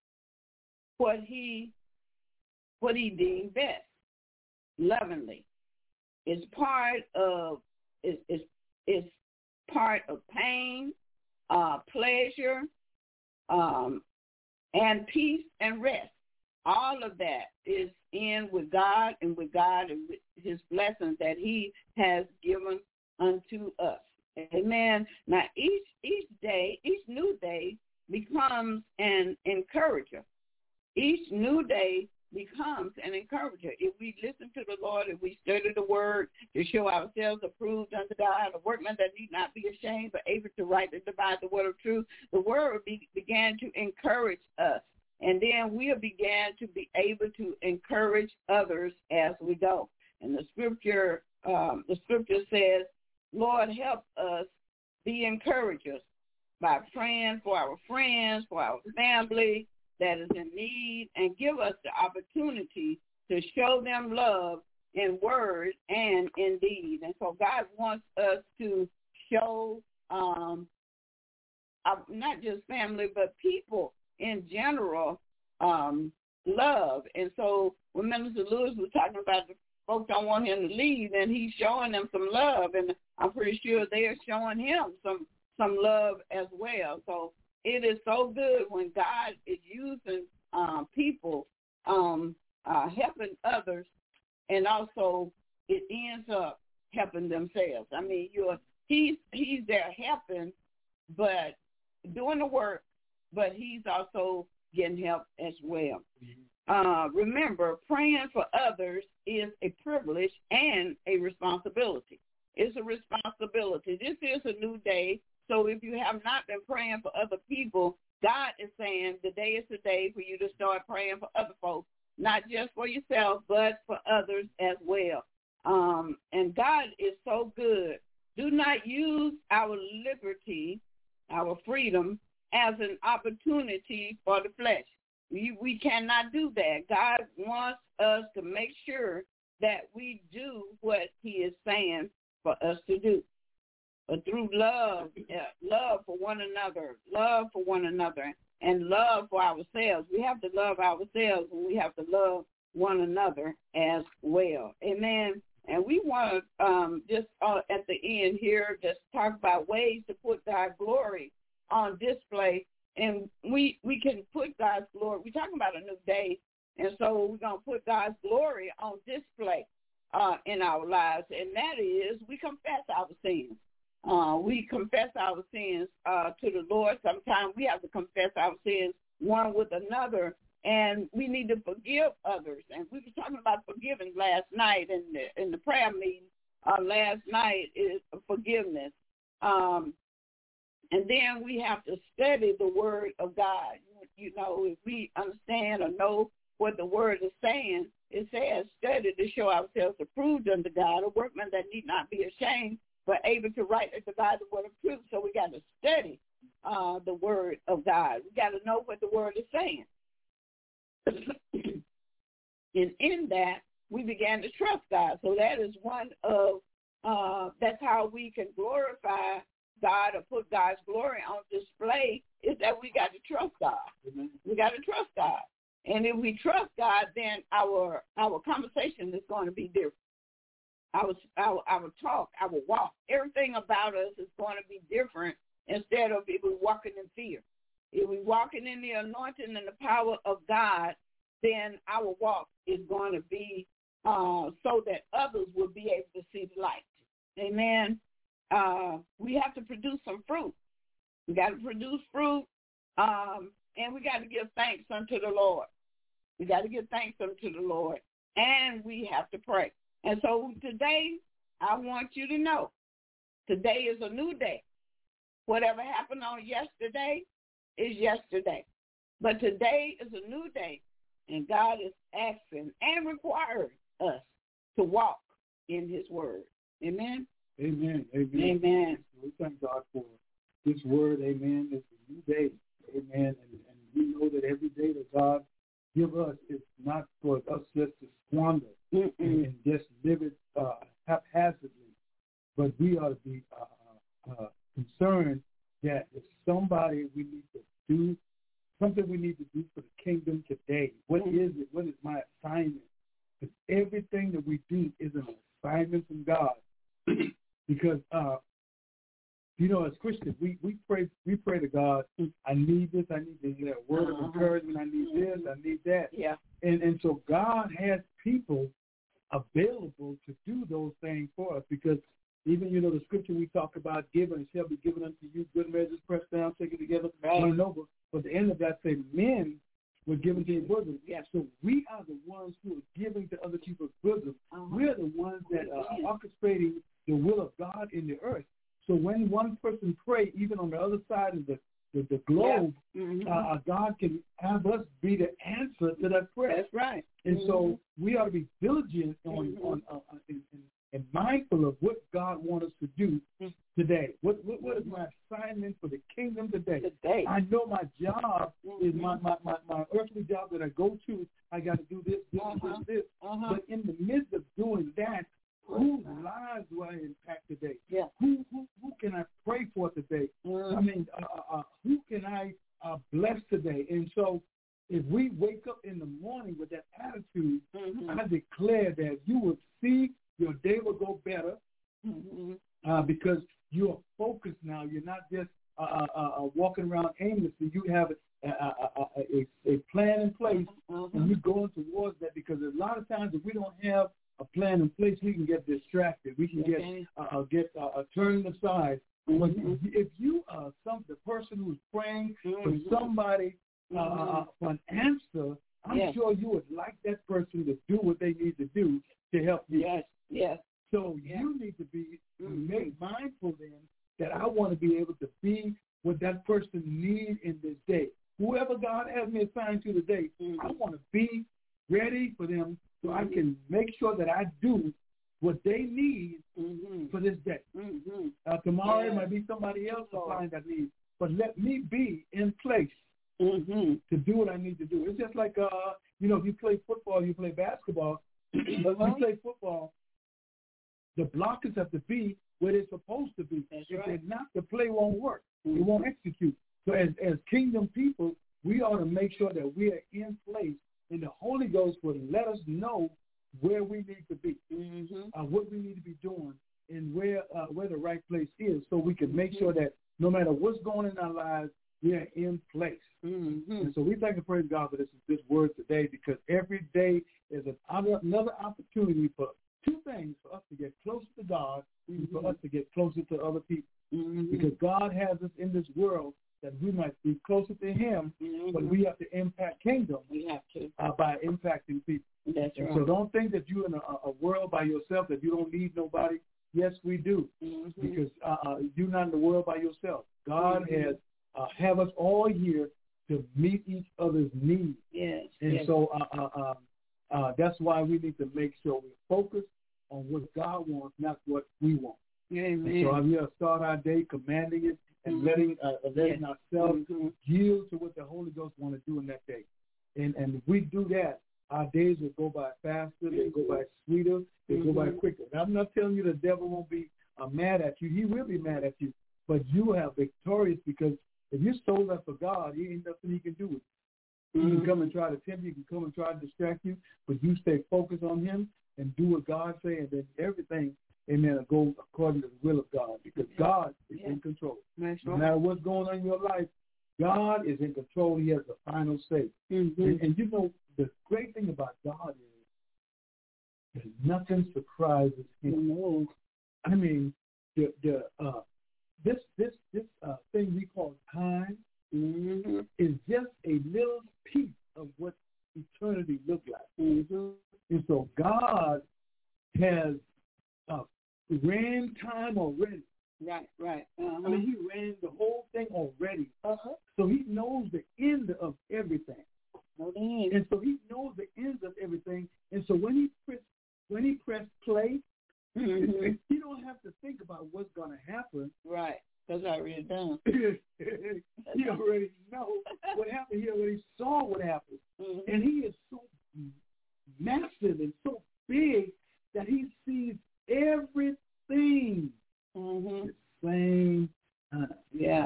what he what he deemed best, lovingly. It's part of it's it's, it's part of pain, uh, pleasure, um, and peace and rest. All of that is in with God and with God and with his blessings that he has given unto us. Amen. Now each each day, each new day becomes an encourager. Each new day becomes an encourager. If we listen to the Lord, if we study the word to show ourselves approved unto God, a workman that need not be ashamed, but able to rightly divide the word of truth, the word be, began to encourage us. And then we began to be able to encourage others as we go. And the scripture, um, the scripture says, Lord, help us be encouragers by praying for our friends, for our family that is in need, and give us the opportunity to show them love in word and in deed. And so God wants us to show um, uh, not just family, but people in general um, love. And so when Minister Lewis was talking about the folks don't want him to leave, and he's showing them some love, and I'm pretty sure they're showing him some some love as well. So it is so good when God is using um, people, um, uh, helping others, and also it ends up helping themselves. I mean, you're he's he's there helping, but doing the work, but he's also getting help as well. Mm-hmm. Uh, remember, praying for others is a privilege and a responsibility. It's a responsibility. This is a new day. So if you have not been praying for other people, God is saying the day is the day for you to start praying for other folks, not just for yourself, but for others as well. Um, and God is so good. Do not use our liberty, our freedom, as an opportunity for the flesh. We, we cannot do that. God wants us to make sure that we do what he is saying for us to do. But through love, uh, love for one another, love for one another, and love for ourselves. We have to love ourselves, and we have to love one another as well. Amen. And we want to um, just uh, at the end here just talk about ways to put God's glory on display. And we we can put God's glory. We're talking about a new day, and so we're going to put God's glory on display uh, in our lives, and that is we confess our sins. Uh, we confess our sins uh, to the Lord. Sometimes we have to confess our sins one with another, and we need to forgive others. And we were talking about forgiving last night in the, in the prayer meeting uh, last night is forgiveness. Um, and then we have to study the Word of God. You, you know, if we understand or know what the Word is saying, it says study to show ourselves approved unto God, a workman that need not be ashamed, but able to rightly divide the word of truth. So we got to study uh, the Word of God. We got to know what the Word is saying. And in that, we began to trust God. So that is one of, uh, that's how we can glorify God or put God's glory on display, is that we got to trust God. Mm-hmm. We got to trust God. And if we trust God, then our our conversation is going to be different. Our, our, our talk, our walk, everything about us is going to be different instead of if we're walking in fear. If we're walking in the anointing and the power of God, then our walk is going to be uh, so that others will be able to see the light. Amen. Uh, we have to produce some fruit. We got to produce fruit, um, and we got to give thanks unto the Lord. We got to give thanks unto the Lord, and we have to pray. And so today, I want you to know, today is a new day. Whatever happened on yesterday is yesterday. But today is a new day, and God is asking and requiring us to walk in his word. Amen? Amen. Amen. Amen. We thank God for this word. Amen. It's a new day. Amen. And, and we know that every day that God give us is not for us just to squander and, and just live it uh, haphazardly, but we ought to be uh, uh, concerned that if somebody we need to do, something we need to do for the kingdom today, what is it? What is my assignment? Because everything that we do is an assignment from God. Because, uh, you know, as Christians, we, we pray we pray to God, I need this, I need this, that word uh-huh. of encouragement, I need this, I need that. Yeah. And and so God has people available to do those things for us, because even, you know, the scripture we talk about, giving, it shall be given unto you, good measures, pressed down, taken together, running over. But at the end of that, say, men were given to your bosom. Yeah. So we are the ones who are giving to other people's bosom. Uh-huh. We're the ones that are orchestrating the will of God in the earth. So when one person prays, even on the other side of the, the, the globe, yeah. mm-hmm. uh, God can have us be the answer to that prayer. That's right. And mm-hmm. so we ought to be diligent on, mm-hmm. on uh, and, and mindful of what God wants us to do today. What, what what is my assignment for the kingdom today? Today. I know my job mm-hmm. is my, my, my, my earthly job that I go to. I got to do this, this, uh-huh. this, this. Uh-huh. But in the midst of doing that, whose lives do I impact today? Yeah. Who who who can I pray for today? Mm-hmm. I mean, uh, uh, who can I uh, bless today? And so, if we wake up in the morning with that attitude, mm-hmm. I declare that you will see your day will go better mm-hmm. uh, because you are focused now. You're not just uh, uh, uh, walking around aimlessly. You have a, a, a, a plan in place, mm-hmm. and you're going towards that, because a lot of times if we don't have a plan in place, we can get distracted. We can okay. get uh, get uh, turned aside. Mm-hmm. But if you are some the person who's praying mm-hmm. for somebody uh, mm-hmm. for an answer, I'm yes. sure you would like that person to do what they need to do to help you. Yes, yes. So yes. you need to be mm-hmm. made mindful then that I want to be able to be what that person needs in this day. Whoever God has me assigned to today, mm-hmm. I want to be ready for them so mm-hmm. I can make sure that I do what they need mm-hmm. for this day. Mm-hmm. Uh, tomorrow yes. it might be somebody else supplying that need, but let me be in place mm-hmm. to do what I need to do. It's just like, uh, you know, if you play football, you play basketball. But when you play football, the blockers have to be where they're supposed to be. That's if right. they're not, the play won't work. Mm-hmm. It won't execute. So as, as kingdom people, we ought to make sure that we are in place, and the Holy Ghost will let us know where we need to be, mm-hmm. uh, what we need to be doing, and where uh, where the right place is, so we can make sure that no matter what's going on in our lives, we are in place. Mm-hmm. And so we thank and praise God for this this word today, because every day is an, another opportunity for two things: for us to get closer to God, mm-hmm. and for us to get closer to other people. Mm-hmm. Because God has us in this world that we might be closer to him, mm-hmm. but we have to impact kingdom. We have to. Uh, by impacting people. That's right. So don't think that you're in a, a world by yourself, that you don't need nobody. Yes, we do. Mm-hmm. Because uh, you're not in the world by yourself. God mm-hmm. has uh, have us all here to meet each other's needs. Yes. And yes. so uh, uh, uh, uh, that's why we need to make sure we focus on what God wants, not what we want. Amen. So I'm going to start our day commanding it and mm-hmm. letting uh, letting yes. ourselves mm-hmm. yield to what the Holy Ghost want to do in that day. And and if we do that, our days will go by faster, they go by sweeter, they mm-hmm. go by quicker. Now, I'm not telling you the devil won't be uh, mad at you. He will be mad at you. But you have victorious, because if you sold up for God, he ain't nothing he can do with you. Mm-hmm. He can come and try to tempt you, he can come and try to distract you, but you stay focused on him and do what God says, and then everything, amen, will go according to the will of God, because God is yeah. in control. That's no right. matter what's going on in your life, God is in control. He has the final say. Mm-hmm. And, and you know, the great thing about God is that nothing surprises him. Mm-hmm. I mean, the the uh, this this this uh, thing we call time mm-hmm. is just a little piece of what eternity looks like. Mm-hmm. And so God has uh, ran time already. Right, right. Uh-huh. I mean, he ran the whole thing already. Uh-huh. So he knows the end of everything. Okay. And so he knows the ends of everything. And so when he press, when he pressed play, mm-hmm. he don't have to think about what's going to happen. Right. That's already done. He already know what happened. He already saw what happened. Mm-hmm. And he is so massive and so big that he sees everything mm-hmm. at the same time. Yeah.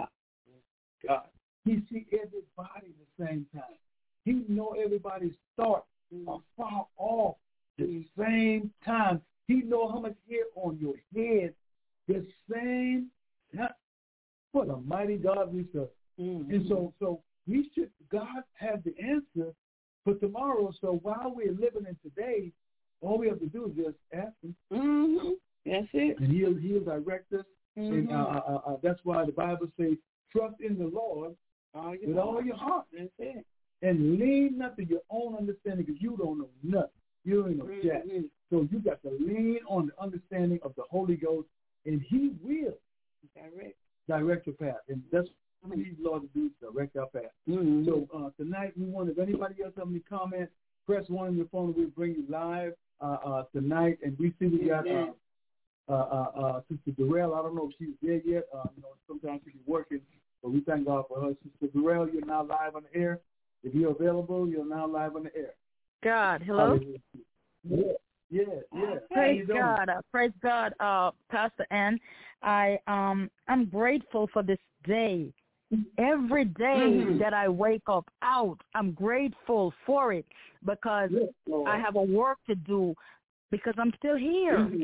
God. He sees everybody at the same time. He know everybody's thoughts mm-hmm. are far off at the same time. He know how much hair on your head the same time. What a mighty God we serve. Mm-hmm. And so so we should, God has the answer for tomorrow. So while we're living in today, all we have to do is just ask him. Mm-hmm. That's it. And he'll, he'll direct us. Mm-hmm. And uh, uh, uh, that's why the Bible says, trust in the Lord all with heart. all your heart. That's it. And lean not to your own understanding, because you don't know nothing. You don't know mm-hmm. jack. So you got to lean on the understanding of the Holy Ghost, and he will direct, direct your path. And that's what we need the Lord to do, direct our path. Mm-hmm. So uh, tonight, we want, if anybody else have any comments, press one on your phone, and we'll bring you live uh, uh, tonight. And we see we got uh, uh, uh, uh, Sister Durrell. I don't know if she's there yet. Uh, you know, sometimes she's working, but we thank God for her. Sister Durrell, you're now live on the air. If you're available, you're now live on the air. God, hello? Yeah, yeah, yeah. Praise God, uh, praise God, uh, Pastor Ann. I, um, I'm grateful for this day. Every day mm-hmm. that I wake up out, I'm grateful for it, because yes, I have a work to do, because I'm still here. Mm-hmm.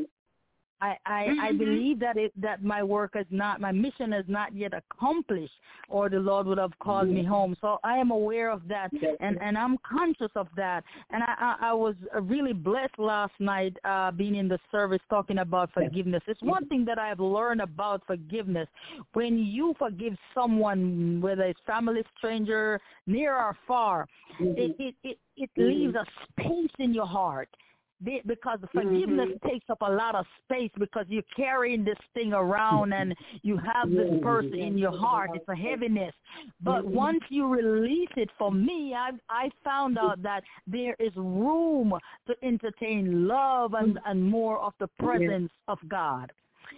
I I, mm-hmm. I believe that it that my work is not, my mission is not yet accomplished, or the Lord would have called mm-hmm. me home. So I am aware of that, and, and I'm conscious of that. And I, I, I was really blessed last night uh, being in the service talking about forgiveness. It's one thing that I've learned about forgiveness. When you forgive someone, whether it's family, stranger, near or far, mm-hmm. it, it, it, it mm-hmm. leaves a space in your heart. Because forgiveness mm-hmm. takes up a lot of space, because you're carrying this thing around and you have this person in your heart. It's a heaviness. But mm-hmm. once you release it, for me, I I found out that there is room to entertain love and, and more of the presence of God.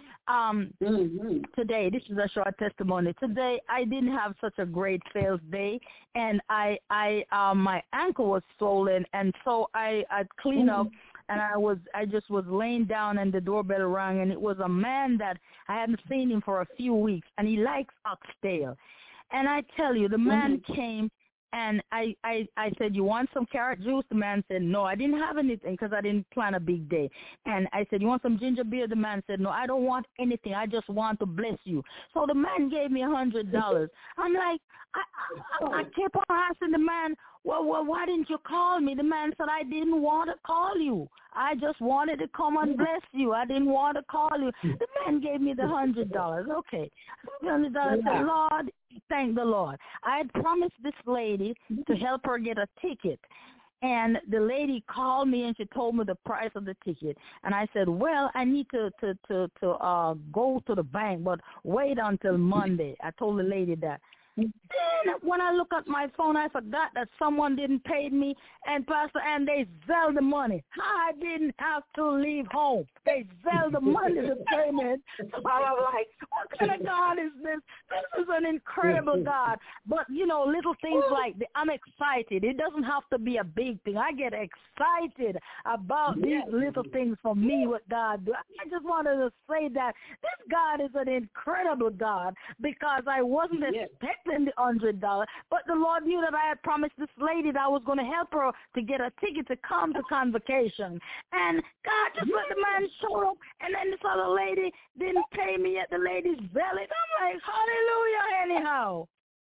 Um, mm-hmm. Today, this is a short testimony. Today, I didn't have such a great sales day, and I, I, um, my ankle was swollen, and so I, I cleaned mm-hmm. up, and I was, I just was laying down, and the doorbell rang, and it was a man that I hadn't seen him for a few weeks, and he likes oxtail, and I tell you, the man mm-hmm. came. And I, I, I said, you want some carrot juice? The man said, no, I didn't have anything because I didn't plan a big day. And I said, you want some ginger beer? The man said, no, I don't want anything. I just want to bless you. So the man gave me a hundred dollars. I'm like, I, I, I kept on asking the man, well, well, why didn't you call me? The man said, I didn't want to call you. I just wanted to come and bless you. I didn't want to call you. The man gave me the hundred dollars. Okay. The hundred dollars. I said, Lord, thank the Lord. I had promised this lady to help her get a ticket. And the lady called me and she told me the price of the ticket. And I said, well, I need to, to, to, to uh, go to the bank, but wait until Monday. I told the lady that. Then when I look at my phone, I forgot that someone didn't pay me, and Pastor Ann, they Zelle the money. I didn't have to leave home. They Zelle the money to pay me. So I was like, what kind of God is this? This is an incredible God. But, you know, little things like that, I'm excited. It doesn't have to be a big thing. I get excited about these little things for me, what God do. I just wanted to say that this God is an incredible God because I wasn't expecting the hundred dollars, but the Lord knew that I had promised this lady that I was going to help her to get a ticket to come to convocation, and God just let the man show up, and then this other lady didn't pay me yet. The lady's valid. I'm like, hallelujah. Anyhow,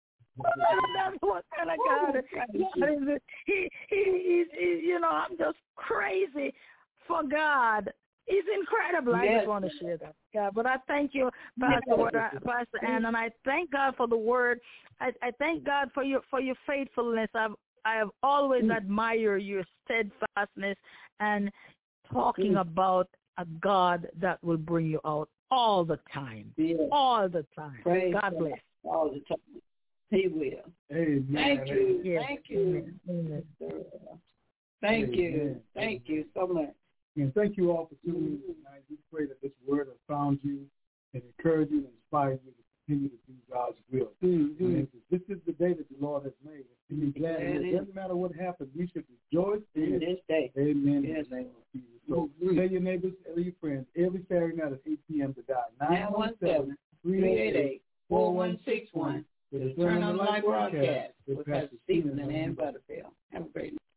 that's what kind of God is it? He, he, he, he, you know, I'm just crazy for God. He's incredible. I yes. just want to share that. God, but I thank you, Pastor, yes. Pastor Ann, and I thank God for the word. I, I thank God for your for your faithfulness. I've I have always mm. admired your steadfastness and talking mm. about a God that will bring you out all the time, yes. all the time. Praise God bless. All the time. He will. Amen. Thank you. Yes. Thank you. Amen. Thank Amen. you. Thank you so much. And thank you all for tuning in tonight. We pray that this word has found you and encouraged you and inspired you to continue to do God's will. Mm-hmm. And this is the day that the Lord has made. And be glad. It, it doesn't matter what happens. We should rejoice in this day. Amen. Yes. In the name of Jesus. So mm-hmm. tell your neighbors, tell your friends, every Saturday night at eight p.m. to dial nine one seven, three eight eight, four one six one. The Turn on the Light broadcast with Pastor Stephen and Ann Butterfield. Have a great night.